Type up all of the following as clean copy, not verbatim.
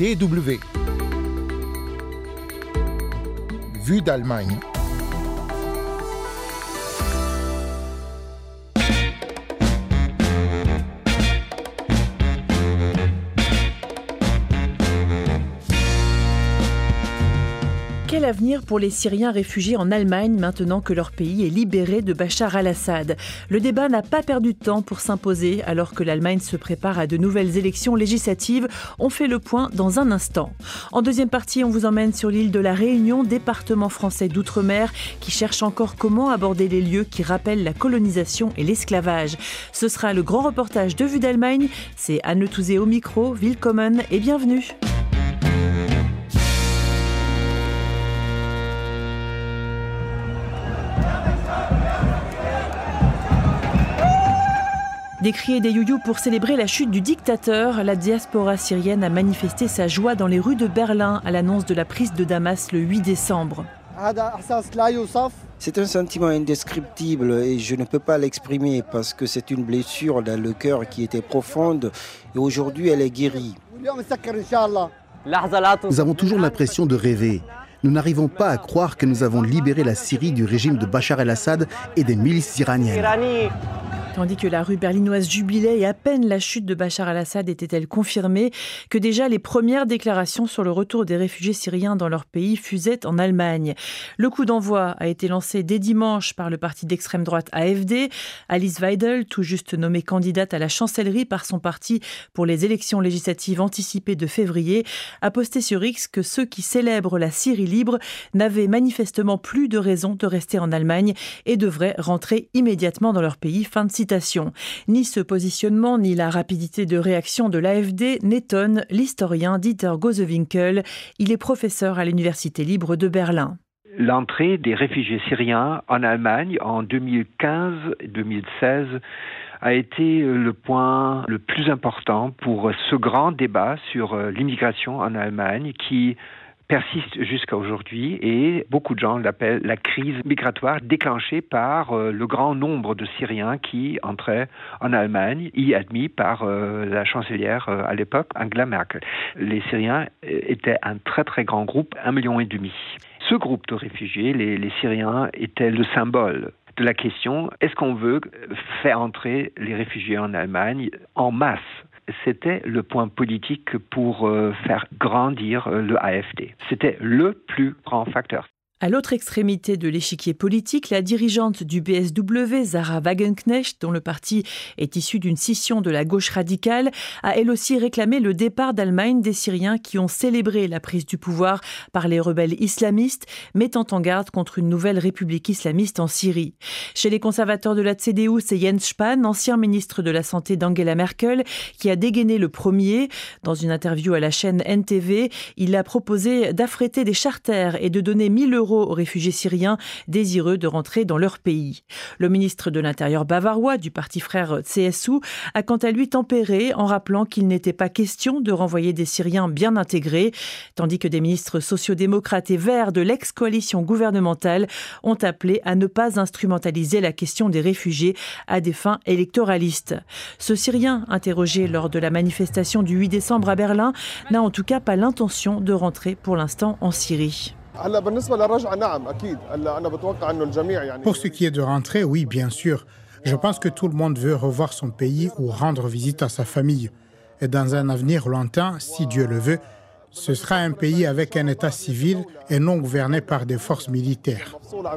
DW. Vue d'Allemagne. Quel avenir pour les Syriens réfugiés en Allemagne maintenant que leur pays est libéré de Bachar al-Assad ? Le débat n'a pas perdu de temps pour s'imposer alors que l'Allemagne se prépare à de nouvelles élections législatives. On fait le point dans un instant. En deuxième partie, on vous emmène sur l'île de la Réunion, département français d'outre-mer, qui cherche encore comment aborder les lieux qui rappellent la colonisation et l'esclavage. Ce sera le grand reportage de Vue d'Allemagne. C'est Anne Le Touzé au micro, willkommen et bienvenue. Des cris et des you-you pour célébrer la chute du dictateur. La diaspora syrienne a manifesté sa joie dans les rues de Berlin à l'annonce de la prise de Damas le 8 décembre. C'est un sentiment indescriptible et je ne peux pas l'exprimer parce que c'est une blessure dans le cœur qui était profonde et aujourd'hui elle est guérie. Nous avons toujours l'impression de rêver. Nous n'arrivons pas à croire que nous avons libéré la Syrie du régime de Bachar el-Assad et des milices iraniennes. Tandis que la rue berlinoise jubilait et à peine la chute de Bachar al-Assad était-elle confirmée, que déjà les premières déclarations sur le retour des réfugiés syriens dans leur pays fusaient en Allemagne. Le coup d'envoi a été lancé dès dimanche par le parti d'extrême droite AfD. Alice Weidel, tout juste nommée candidate à la chancellerie par son parti pour les élections législatives anticipées de février, a posté sur X que ceux qui célèbrent la Syrie libre n'avaient manifestement plus de raison de rester en Allemagne et devraient rentrer immédiatement dans leur pays. Fin de citation. Ni ce positionnement, ni la rapidité de réaction de l'AfD n'étonnent l'historien Dieter Gosewinkel. Il est professeur à l'Université libre de Berlin. L'entrée des réfugiés syriens en Allemagne en 2015-2016 a été le point le plus important pour ce grand débat sur l'immigration en Allemagne qui persiste jusqu'à aujourd'hui et beaucoup de gens l'appellent la crise migratoire déclenchée par le grand nombre de Syriens qui entraient en Allemagne, y admis par la chancelière à l'époque, Angela Merkel. Les Syriens étaient un très très grand groupe, 1,5 million. Ce groupe de réfugiés, les Syriens, étaient le symbole de la question, est-ce qu'on veut faire entrer les réfugiés en Allemagne en masse ? C'était le point politique pour faire grandir le AfD. C'était le plus grand facteur. À l'autre extrémité de l'échiquier politique, la dirigeante du BSW, Sarah Wagenknecht, dont le parti est issu d'une scission de la gauche radicale, a elle aussi réclamé le départ d'Allemagne des Syriens qui ont célébré la prise du pouvoir par les rebelles islamistes, mettant en garde contre une nouvelle république islamiste en Syrie. Chez les conservateurs de la CDU, c'est Jens Spahn, ancien ministre de la Santé d'Angela Merkel, qui a dégainé le premier. Dans une interview à la chaîne NTV, il a proposé d'affréter des charters et de donner 1 000 € aux réfugiés syriens désireux de rentrer dans leur pays. Le ministre de l'Intérieur bavarois du parti frère CSU a quant à lui tempéré en rappelant qu'il n'était pas question de renvoyer des Syriens bien intégrés, tandis que des ministres sociodémocrates et verts de l'ex-coalition gouvernementale ont appelé à ne pas instrumentaliser la question des réfugiés à des fins électoralistes. Ce Syrien, interrogé lors de la manifestation du 8 décembre à Berlin, n'a en tout cas pas l'intention de rentrer pour l'instant en Syrie. Pour ce qui est de rentrer, oui, bien sûr. Je pense que tout le monde veut revoir son pays ou rendre visite à sa famille. Et dans un avenir lointain, si Dieu le veut, ce sera un pays avec un état civil et non gouverné par des forces militaires.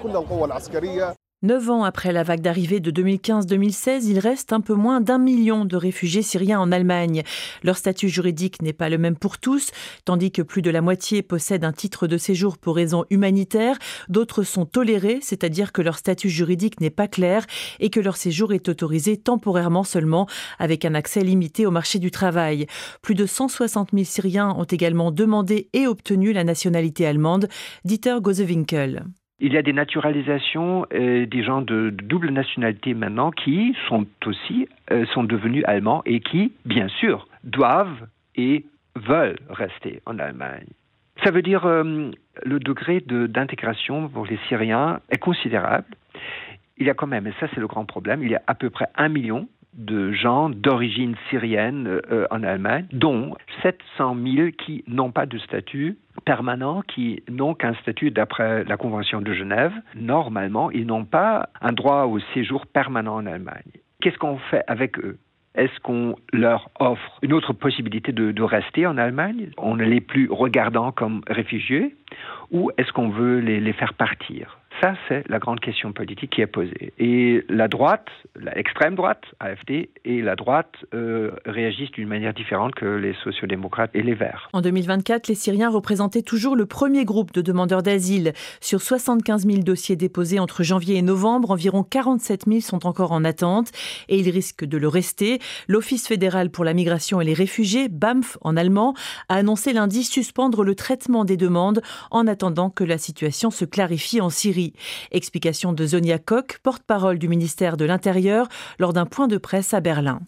9 ans après la vague d'arrivée de 2015-2016, il reste un peu moins d'1 million de réfugiés syriens en Allemagne. Leur statut juridique n'est pas le même pour tous, tandis que plus de la moitié possèdent un titre de séjour pour raisons humanitaires. D'autres sont tolérés, c'est-à-dire que leur statut juridique n'est pas clair et que leur séjour est autorisé temporairement seulement, avec un accès limité au marché du travail. Plus de 160 000 Syriens ont également demandé et obtenu la nationalité allemande. Dieter Gosewinkel. Il y a des naturalisations, des gens de double nationalité maintenant qui sont devenus allemands et qui, bien sûr, doivent et veulent rester en Allemagne. Ça veut dire le degré d'intégration pour les Syriens est considérable. Il y a quand même, et ça c'est le grand problème, il y a à peu près 1 million de gens d'origine syrienne en Allemagne, dont 700 000 qui n'ont pas de statut permanent, qui n'ont qu'un statut d'après la Convention de Genève. Normalement, ils n'ont pas un droit au séjour permanent en Allemagne. Qu'est-ce qu'on fait avec eux ? Est-ce qu'on leur offre une autre possibilité de rester en Allemagne en ne les plus regardant comme réfugiés, ou est-ce qu'on veut les faire partir ? Ça, c'est la grande question politique qui est posée. Et la droite, l'extrême droite, AfD, et la droite réagissent d'une manière différente que les sociodémocrates et les Verts. En 2024, les Syriens représentaient toujours le premier groupe de demandeurs d'asile. Sur 75 000 dossiers déposés entre janvier et novembre, environ 47 000 sont encore en attente et ils risquent de le rester. L'Office fédéral pour la migration et les réfugiés, BAMF en allemand, a annoncé lundi suspendre le traitement des demandes en attendant que la situation se clarifie en Syrie. Explication de Sonja Koch, porte-parole du ministère de l'Intérieur, lors d'un point de presse à Berlin.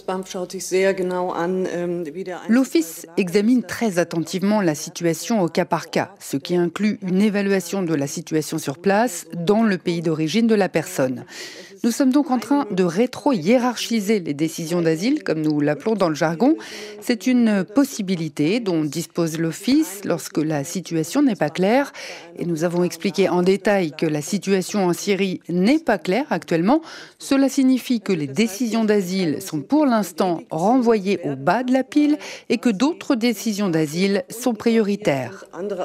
L'Office examine très attentivement la situation au cas par cas, ce qui inclut une évaluation de la situation sur place dans le pays d'origine de la personne. Nous sommes donc en train de rétro-hiérarchiser les décisions d'asile, comme nous l'appelons dans le jargon. C'est une possibilité dont dispose l'Office lorsque la situation n'est pas claire. Et nous avons expliqué en détail que la situation en Syrie n'est pas claire actuellement. Cela signifie que les décisions d'asile sont pour l'instant renvoyées au bas de la pile et que d'autres décisions d'asile sont prioritaires.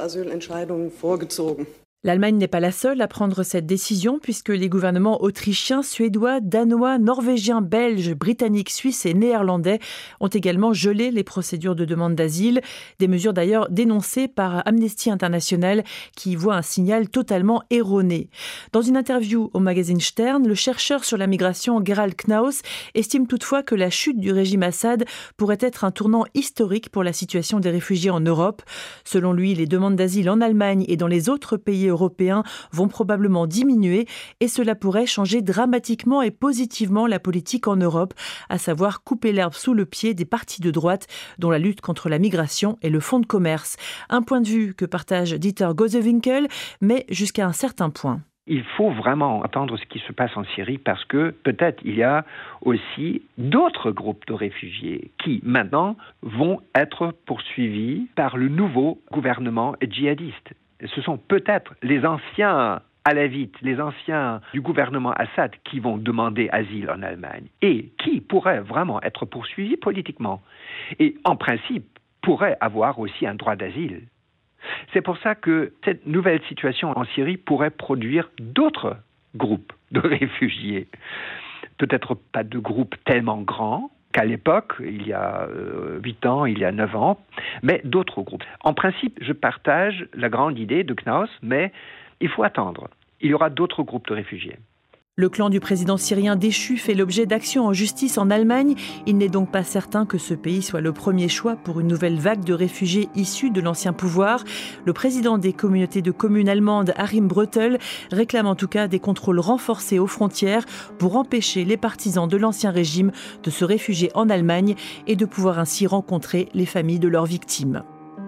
L'Allemagne n'est pas la seule à prendre cette décision puisque les gouvernements autrichiens, suédois, danois, norvégiens, belges, britanniques, suisses et néerlandais ont également gelé les procédures de demande d'asile. Des mesures d'ailleurs dénoncées par Amnesty International qui y voit un signal totalement erroné. Dans une interview au magazine Stern, le chercheur sur la migration Gerald Knaus estime toutefois que la chute du régime Assad pourrait être un tournant historique pour la situation des réfugiés en Europe. Selon lui, les demandes d'asile en Allemagne et dans les autres pays européens vont probablement diminuer et cela pourrait changer dramatiquement et positivement la politique en Europe, à savoir couper l'herbe sous le pied des partis de droite dont la lutte contre la migration est le fonds de commerce. Un point de vue que partage Dieter Gosewinkel, mais jusqu'à un certain point. Il faut vraiment attendre ce qui se passe en Syrie parce que peut-être il y a aussi d'autres groupes de réfugiés qui maintenant vont être poursuivis par le nouveau gouvernement djihadiste. Ce sont peut-être les anciens alavites, les anciens du gouvernement Assad qui vont demander asile en Allemagne et qui pourraient vraiment être poursuivis politiquement et en principe pourraient avoir aussi un droit d'asile. C'est pour ça que cette nouvelle situation en Syrie pourrait produire d'autres groupes de réfugiés. Peut-être pas de groupes tellement grands qu'à l'époque, il y a 8 ans, il y a 9 ans, mais d'autres groupes. En principe, je partage la grande idée de Knaus, mais il faut attendre. Il y aura d'autres groupes de réfugiés. Le clan du président syrien déchu fait l'objet d'actions en justice en Allemagne. Il n'est donc pas certain que ce pays soit le premier choix pour une nouvelle vague de réfugiés issus de l'ancien pouvoir. Le président des communautés de communes allemandes, Achim Bröttl, réclame en tout cas des contrôles renforcés aux frontières pour empêcher les partisans de l'ancien régime de se réfugier en Allemagne et de pouvoir ainsi rencontrer les familles de leurs victimes.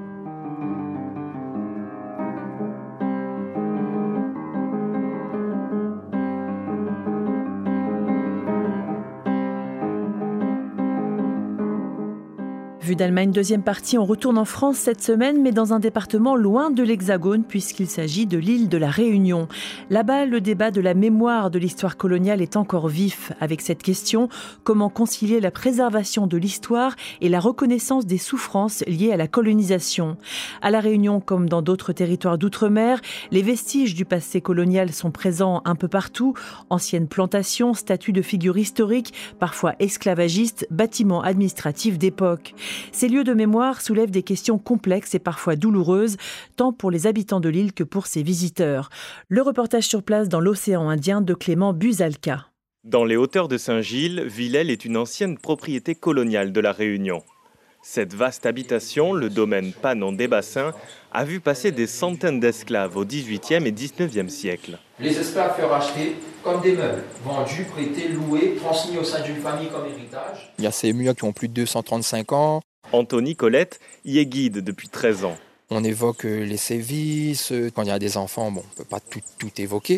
Vue d'Allemagne, deuxième partie, on retourne en France cette semaine, mais dans un département loin de l'Hexagone, puisqu'il s'agit de l'île de la Réunion. Là-bas, le débat de la mémoire de l'histoire coloniale est encore vif, avec cette question, comment concilier la préservation de l'histoire et la reconnaissance des souffrances liées à la colonisation. À la Réunion, comme dans d'autres territoires d'outre-mer, les vestiges du passé colonial sont présents un peu partout, anciennes plantations, statues de figures historiques, parfois esclavagistes, bâtiments administratifs d'époque. Ces lieux de mémoire soulèvent des questions complexes et parfois douloureuses, tant pour les habitants de l'île que pour ses visiteurs. Le reportage sur place dans l'océan Indien de Clément Buzalka. Dans les hauteurs de Saint-Gilles, Villèle est une ancienne propriété coloniale de la Réunion. Cette vaste habitation, le domaine Panon des Bassins, a vu passer des centaines d'esclaves au XVIIIe et XIXe siècle. Les esclaves furent achetés comme des meubles, vendus, prêtés, loués, transmis au sein d'une famille comme héritage. Il y a ces murs qui ont plus de 235 ans. Anthony Colette y est guide depuis 13 ans. On évoque les sévices, quand il y a des enfants, on ne peut pas tout évoquer,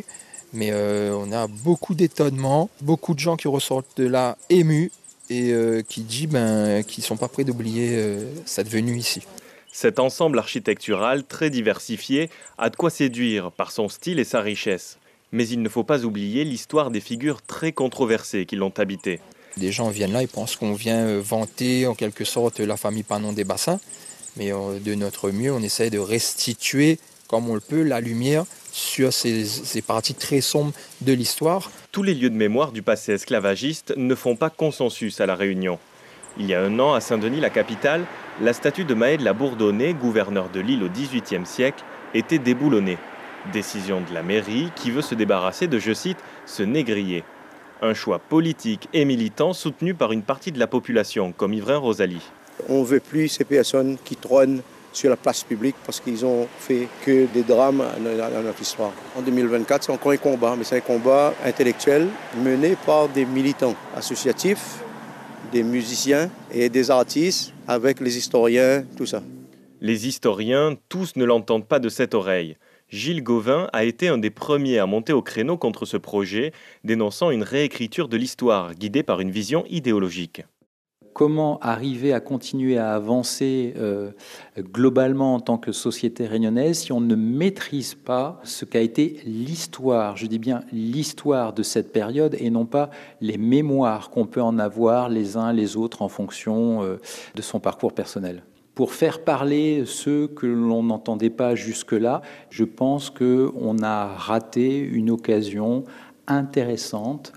Mais on a beaucoup d'étonnement, beaucoup de gens qui ressortent de là émus et qui disent qu'ils ne sont pas prêts d'oublier cette venue ici. Cet ensemble architectural très diversifié a de quoi séduire par son style et sa richesse. Mais il ne faut pas oublier l'histoire des figures très controversées qui l'ont habité. Des gens viennent là, ils pensent qu'on vient vanter en quelque sorte la famille Panon des Bassins. Mais de notre mieux, on essaie de restituer, comme on le peut, la lumière sur ces parties très sombres de l'histoire. Tous les lieux de mémoire du passé esclavagiste ne font pas consensus à La Réunion. Il y a un an, à Saint-Denis, la capitale, la statue de Mahé de la Bourdonnais, gouverneur de l'île au XVIIIe siècle, était déboulonnée. Décision de la mairie qui veut se débarrasser de, je cite, ce négrier. Un choix politique et militant soutenu par une partie de la population, comme Yvrin Rosalie. On ne veut plus ces personnes qui trônent sur la place publique parce qu'ils ont fait que des drames dans notre histoire. En 2024, c'est encore un combat, mais c'est un combat intellectuel mené par des militants associatifs, des musiciens et des artistes avec les historiens, tout ça. Les historiens, tous ne l'entendent pas de cette oreille. Gilles Gauvin a été un des premiers à monter au créneau contre ce projet, dénonçant une réécriture de l'histoire guidée par une vision idéologique. Comment arriver à continuer à avancer globalement en tant que société réunionnaise si on ne maîtrise pas ce qu'a été l'histoire, je dis bien l'histoire de cette période et non pas les mémoires qu'on peut en avoir les uns les autres en fonction de son parcours personnel. Pour faire parler ceux que l'on n'entendait pas jusque-là, je pense qu'on a raté une occasion intéressante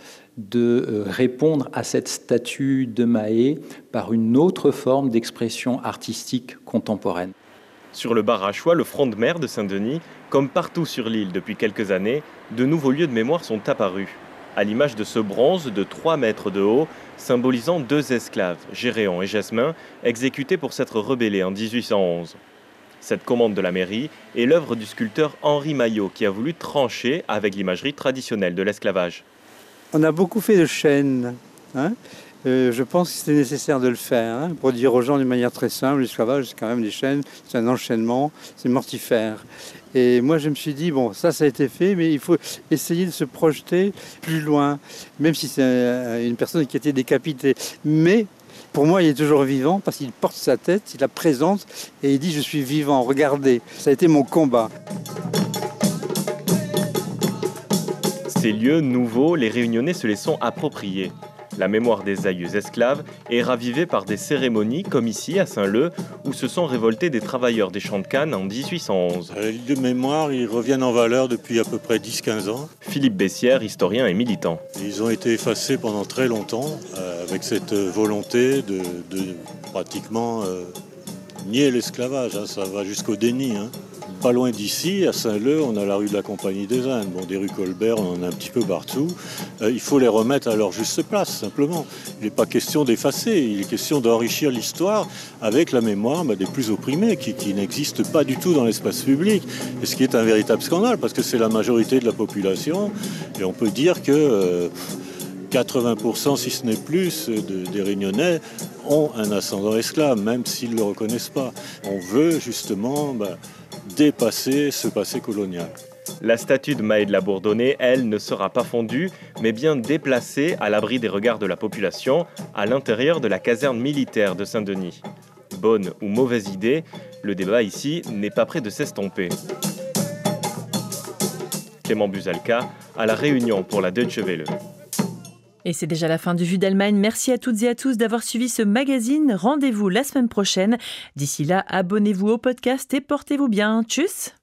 de répondre à cette statue de Mahé par une autre forme d'expression artistique contemporaine. Sur le bar à choix, le front de mer de Saint-Denis, comme partout sur l'île depuis quelques années, de nouveaux lieux de mémoire sont apparus. À l'image de ce bronze de 3 mètres de haut, symbolisant 2 esclaves, Géréon et Jasmin, exécutés pour s'être rebellés en 1811. Cette commande de la mairie est l'œuvre du sculpteur Henri Maillot qui a voulu trancher avec l'imagerie traditionnelle de l'esclavage. On a beaucoup fait de chaînes. Je pense que c'était nécessaire de le faire pour dire aux gens d'une manière très simple, l'esclavage c'est quand même des chaînes, c'est un enchaînement, c'est mortifère. Et moi je me suis dit, bon ça a été fait, mais il faut essayer de se projeter plus loin, même si c'est une personne qui a été décapitée. Mais pour moi il est toujours vivant parce qu'il porte sa tête, il la présente et il dit je suis vivant, regardez. Ça a été mon combat. Ces lieux nouveaux, les Réunionnais se les sont appropriés. La mémoire des aïeux esclaves est ravivée par des cérémonies comme ici à Saint-Leu où se sont révoltés des travailleurs des champs de canne en 1811. Les lieux de mémoire, ils reviennent en valeur depuis à peu près 10-15 ans. Philippe Bessière, historien et militant. Ils ont été effacés pendant très longtemps avec cette volonté de pratiquement nier l'esclavage. Ça va jusqu'au déni. Pas loin d'ici, à Saint-Leu, on a la rue de la Compagnie des Indes. Bon, des rues Colbert, on en a un petit peu partout. Il faut les remettre à leur juste place, simplement. Il n'est pas question d'effacer, il est question d'enrichir l'histoire avec la mémoire des plus opprimés, qui n'existent pas du tout dans l'espace public. Et ce qui est un véritable scandale, parce que c'est la majorité de la population. Et on peut dire que 80%, si ce n'est plus, des Réunionnais ont un ascendant esclave, même s'ils ne le reconnaissent pas. On veut justement dépasser ce passé colonial. La statue de Mahé de la Bourdonnais, elle, ne sera pas fondue, mais bien déplacée à l'abri des regards de la population, à l'intérieur de la caserne militaire de Saint-Denis. Bonne ou mauvaise idée, le débat ici n'est pas près de s'estomper. Clément Buzalka, à La Réunion pour la Deutsche Welle. Et c'est déjà la fin du Vue d'Allemagne. Merci à toutes et à tous d'avoir suivi ce magazine. Rendez-vous la semaine prochaine. D'ici là, abonnez-vous au podcast et portez-vous bien. Tchuss!